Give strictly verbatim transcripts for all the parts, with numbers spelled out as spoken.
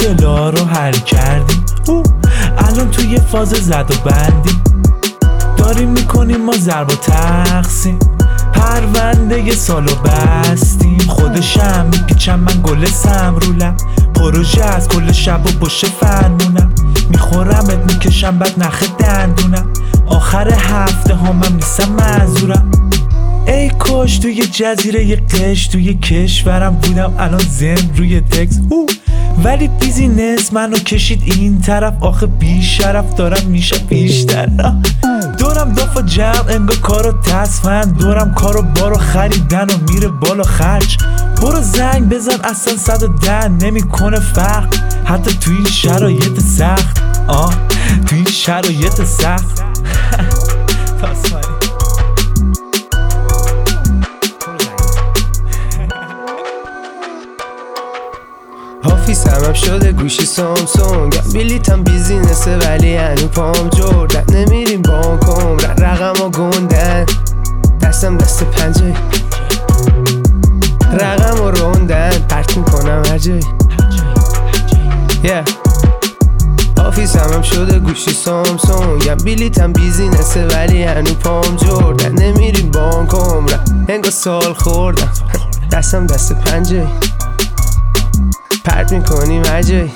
مشکلا رو حل کردیم. او الان توی فاز زد و بندیم، داریم میکنیم ما ضرب و تقسیم. پرونده سالو بستیم، خودشم میپیچم من گل سمرولم. پروژه از کل شب و باشه فرمونم، میخورمت میکشم بعد نخ دندونم. آخر هفته همم نیستم معذورم. ای کاش توی جزیره ی قش توی کشورم بودم الان زن روی تکس. او ولی بیزینس منو کشید این طرف، آخه بی شرف دارم میشه بیشتر. دورم داف و جمع انگار کارو تصفند، دورم کارو بارو خریدن و میره بالا خرج. برو زنگ بزن اصلا صد و ده نمیکنه فرق، حتی توی این شرایط سخت. آه توی این شرایط سخت. تاسمانی آفیس همم شده گوشی سامسونگ، بلیتم بیزینسه ولی هنو پام جردن. نمیریم بانکم رقم ها گندن، دستم دست پنجه رقم ها روندن. پرت میکنم هر جایی yeah. آفیس همم شده گوشی سامسونگ، بلیتم بیزینسه ولی هنو پام جردن. نمیریم بانکم انگار سال خوردم، دستم دست پنجه پرت میکنیم هر جایی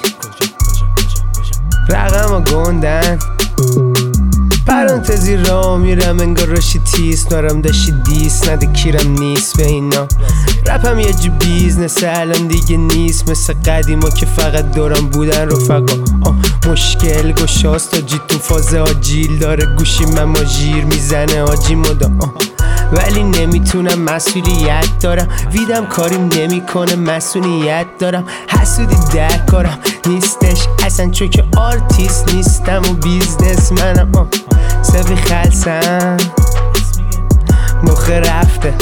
رقم ها گندن. پرانتزی را میرم انگار راشی تیس، نارم داشتی دیس نده کیرم نیست به اینا. رپم یه جو بیزنس الان دیگه نیست مثل قدیما که فقط دورم بودن رفقا. مشکل گشاست تا جی تو فاز آجیل داره، گوشی من ماژیر میزنه آجی مدا. ولی نمیتونم مسئولیت دارم، ویدم کاریم نمیکنه مسئولیت دارم. حسودی در کارم نیستش اصلا چون که آرتیست نیستم و بیزنس منم. سبی خلصم مخ رفته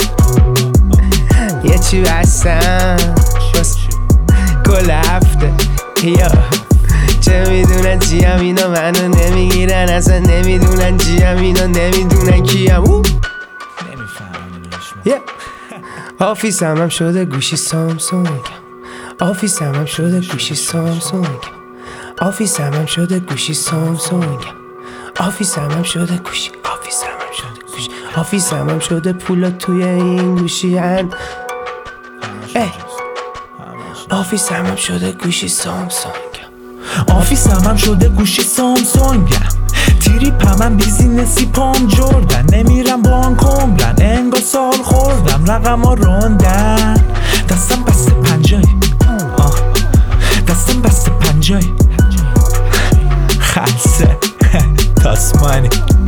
یه چی بستم بس کل هفته یا چه میدونن چیم اینا منو نمیگیرن، اصلا نمیدونن چیم اینا نمیدونن کیم. او yeah. آفیس همم شده گوشی سامسونگ، آفیس همم شده گوشی سامسونگ، آفیس همم شده گوشی سامسونگ، آفیس همم شده گوشی، آفیس همم شده گوشی، آفیس همم شده پولا توی این گوشی هن. آفیس همم شده گوشی سامسونگ، آفیس همم شده گوشی سامسونگ. تریپ همم بیزینسی پام جردن، نمیرم بانک عمرن انگار سال خوردم. رقم ها روندن، دستم بسته پنجای آه دستم بسته پنجای خلصه تاسمانی.